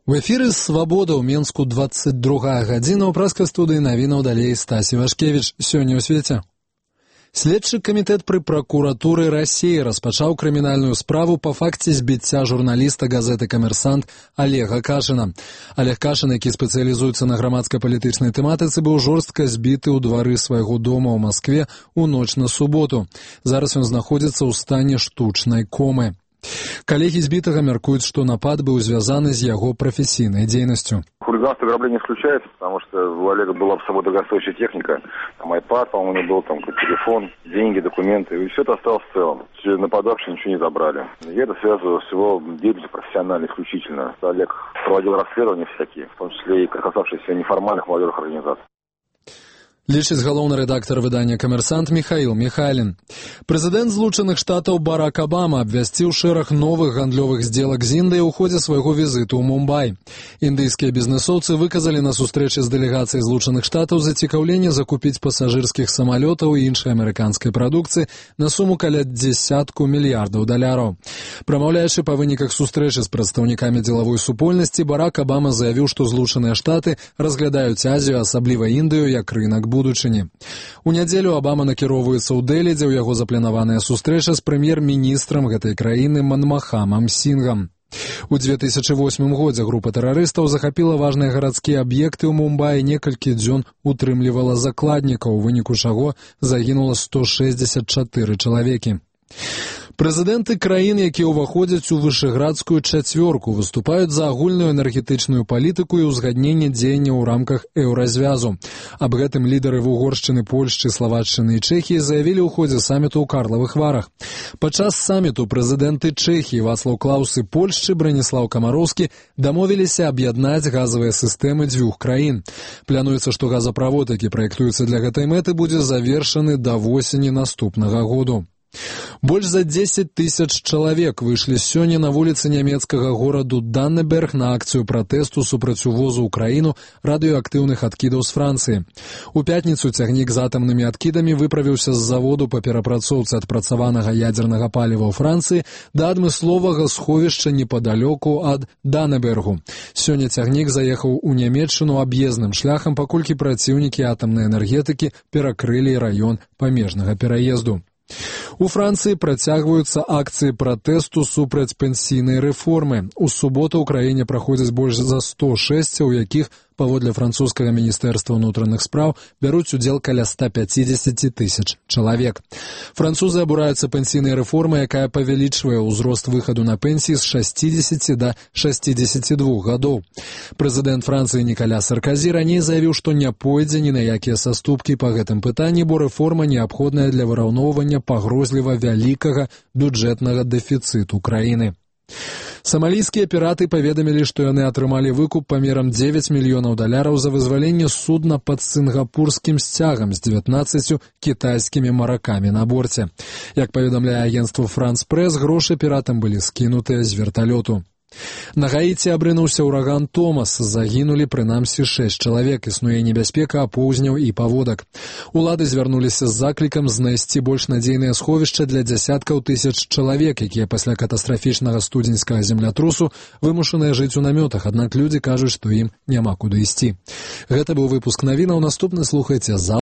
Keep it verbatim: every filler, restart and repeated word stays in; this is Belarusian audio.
У эфіры «Свабода» ў Менску двадцать другая гадзіна. У праскай студыі навінаў далей Стасі Вашкевіч. Сёння ў свеце. Следчы камітэт пры пракуратуры Расіі распачаў крымінальную справу па факце збіцця журналіста газеты «Камерсант» Олега Кашына. Олег Кашын, які спецыялізуецца на грамадска-палітычнай тэматыцы, быў жорстка збіты ў двары свайго дома ў Маскве ў ноч на суботу. Зараз ён знаходзіцца ў стане штучнай комы. Коллеги избитого мяркуют, что напад был связан с его профессийной деятельностью. Хулиганство и ограбление исключается, потому что у Олега была с собой дорогостоящая техника. Там айпад, по-моему, у него был, там телефон, деньги, документы. И все это осталось в целом. Все нападавшие ничего не забрали. И это связано с его деятельностью профессиональной исключительно. Олег проводил расследования всякие, в том числе и касавшиеся неформальных молодежных организаций. Лічыць галоўны рэдактар выдання «Камерсант» Михаил Михайлин. Прэзідэнт Злучаных Штатаў Барак Абама абвясціў шэраг новых гандлёвых здзелак з Індыяй у ходзе свайго візіту ў Мумбай. Індыйскія бізнэсоўцы выказалі на сустрэчы з дэлегацыяй Злучаных Штатаў зацікаўленне закупіць пасажырскіх самалётаў і іншай амерыканскай прадукцыі на суму каля дзесятку мільярдаў даляраў. Прамаўляючы па выніках сустрэчы з прадстаўнікамі дзелавой супольнасці, Барак Абама заявіў, што Злучаныя Штаты разглядаюць Азію, асабліва Індыю, як рынак будучыні. У нядзелю Абама накіроўваецца ў Дэлі, дзе ў яго запланаваная сустрэча з прэм'ер-міністрам гэтай краіны Манмахамам Сінгам. У две тысячы восьмым годзе група тэрарыстаў захапіла важныя гарадскія аб'екты ў Мумбаі, некалькі дзён утрымлівала закладнікаў, у выніку чаго загінула сто шэсцьдзесят чатыры чалавекі. Прэзідэнты краін, якія ўваходзяць у вышэградскую чацвёрку, выступаюць за агульную энергетычную палітыку і ўзгадненне дзеянняў у рамках еўразвязу. Аб гэтым лідары Вугоршчыны, Польшчы, Славаччыны і Чэхіі заявілі ў ходзе саміту ў Карлавых Варах. Падчас саміту прэзідэнты Чэхіі Вацлаў Клаус і Польшчы Браніслаў Камароўскі дамовіліся аб'яднаць газавыя сістэмы дзвюх краін. Плануецца, што газаправод, які праектуецца для гэтай мэты, будзе завершаны да восені наступнага году. Больш за дзесяць тысяч чалавек выйшлі сёння на вуліцы нямецкага гораду Даннеберг на акцыю пратэсту супраць увозу ў краіну радыёактыўных адкідаў з Францыі. У пятніцу цягнік з атамнымі адкідамі выправіўся з заводу па перапрацоўцы адпрацаванага ядзернага паліва ў Францыі да адмысловага сховішча непадалёку ад Даннебергу. Сёння цягнік заехаў у Нямецчыну аб'ездным шляхам, паколькі праціўнікі атамнай энергетыкі перакрылі раён памежнага пераезду. У Францыі працягваюцца акцыі пратэсту супраць пенсійнай рэформы. У суботу ў краіне праходзяць больш за сто шэсцяў, у якіх, паводле французскага міністэрства ўнутраных спраў, бяруць удзел каля ста пяцідзесят тысяч чалавек. Французы абураюцца пенсійнай рэформай, якая павялічвае ўзрост выхаду на пенсіі з шасцідзесяці да шасцідзесяці двух гадоў. Прэзідэнт Францыі Нікаля Сарказі раней заявіў, што не пойдзе ні на якія саступкі па гэтым пытанні, бо рэформа неабходная для выраўноўвання пагрозліва вялікага бюджэтнага дэфіцыту краіны. Самалійскія піраты паведамілі, што яны атрымалі выкуп памерам дзевяць мільёнаў даляраў за вызваленне судна пад сінгапурскім сцягам з дзевятнаццаццю кітайскімі маракамі на борце. Як паведамляе агенцтва «Франс Прэс», грошы піратам былі скінутыя з верталёту. На Гаіці абрынуўся ўраган Томас, загінулі прынамсі шэсць чалавек, існуе небяспека апоўзняў і паводак. Улады звярнуліся з заклікам знайсці больш надзейнае сховішча для дзясяткаў тысяч чалавек, якія пасля катастрафічнага студзеньскага землятрусу вымушаныя жыць у намётах, аднак людзі кажуць, што ім няма куды ісці. Гэта быў выпуск навінаў, наступны слухайце за